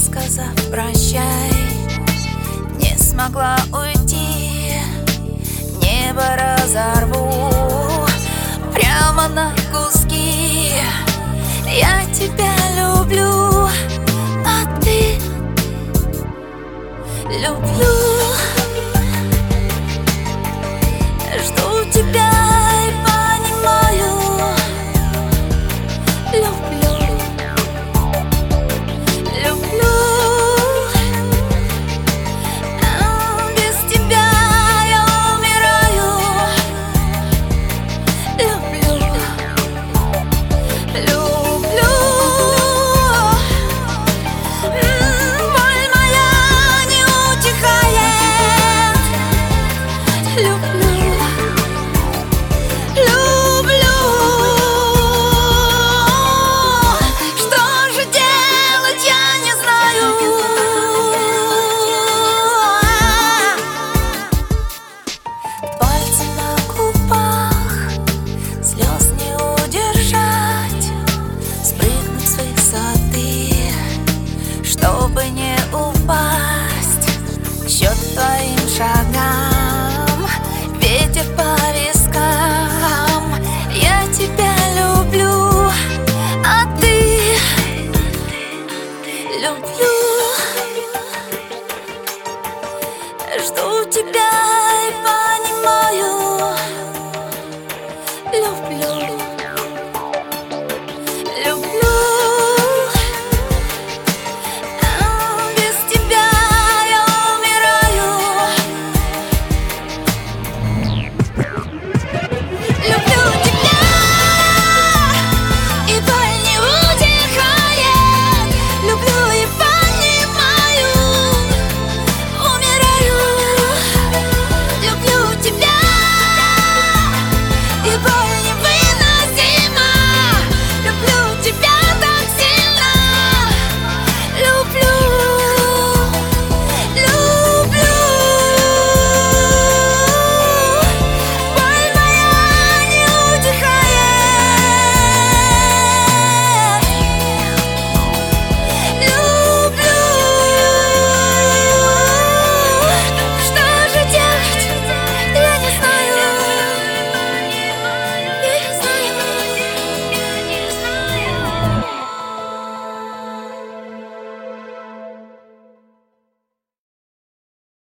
сказав прощай, не смогла уйти. Небо разорву прямо на куски. Я тебя люблю, а ты люблю. Жду тебя и понимаю, люблю, люблю. Без тебя я умираю. Люблю, люблю. Боль моя не утихает. Люблю. Чтобы не упасть к счет твоим шагам, ветер по вискам. Я тебя люблю, а ты люблю.